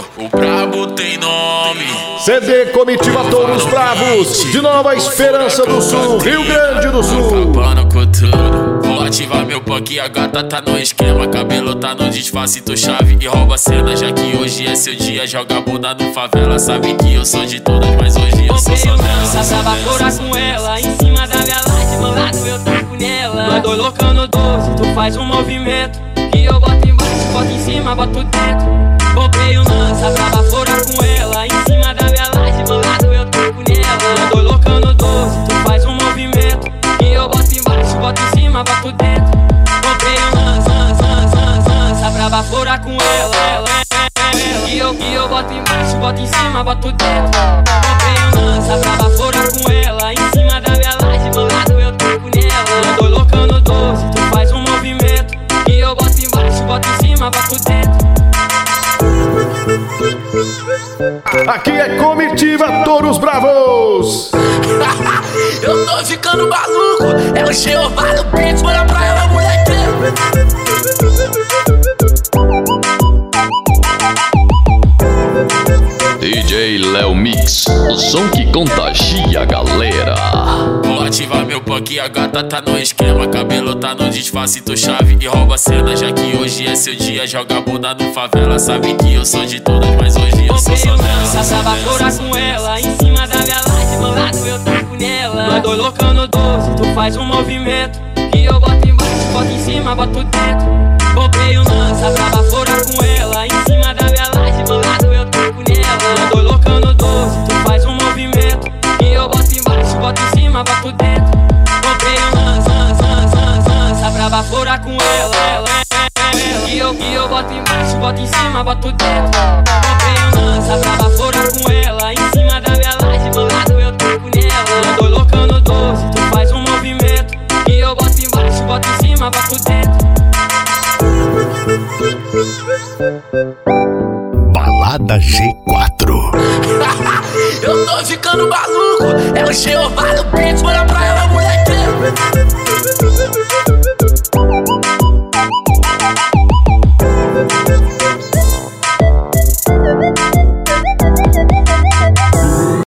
O brabo tem nome. CD Comitiva Touros Bravos, de Nova Esperança do Sul, Rio Grande do Sul. Acabando com tudo. Vou ativar meu punk e a gata tá no esquema. Cabelo tá no disfarce, tu chave e rouba a cena. Já que hoje é seu dia, joga a bunda no favela. Sabe que eu sou de todas, mas hoje eu sou só dela. Passava fora com ela, em cima da minha laje, meu lado eu taco nela. Mandou loucando 12, tu faz um movimento que eu boto embaixo, boto em cima, boto dentro. Comprei um lança, brava fora com ela, em cima da minha laje, meu lado eu taco nela. Mandou loucando 12, tu faz um movimento que eu boto embaixo, boto em cima, boto dentro. Comprei um lança, brava fora com ela. Que eu boto embaixo, boto em cima, boto dentro. Comprei um lança, brava fora com ela, em cima da minha laje, meu lado eu taco nela. Mandou loucando 12, tu faz um movimento que eu boto embaixo, boto em cima, boto dentro. Aqui é Comitiva Touros Bravos. Eu tô ficando maluco. É o Jeová do Beats, bora pra ela, moleque. DJ Léo Mix, o som que contagia a galera. Vou ativar meu punk e a gata tá no esquema. Cabelo tá no disfarce, tu chave e rouba a cena. Já que hoje é seu dia, joga a bunda no favela. Sabe que eu sou de todas, mas hoje eu sou só dela. Passava fora com ela, em cima da minha laje, meu lado eu taco nela. Mandou loucando 12, tu faz um movimento que eu boto embaixo, boto em cima, boto dentro. Comprei um lança, brava fora com ela, em cima da minha laje, meu lado eu taco nela. Mandou loucando 12, tu faz um movimento que eu boto embaixo, boto em cima, boto dentro. Comprei um lança, brava fora com ela. Que eu boto embaixo, boto em cima, boto dentro. Comprei um lança, brava fora com ela, em cima da minha laje, meu lado eu taco nela. Mandou loucando 12, tu faz um movimento que eu boto embaixo, boto em cima, boto dentro. Balada G4. Eu tô ficando maluco. É o Jeová do Beats, bora pra ela, moleque.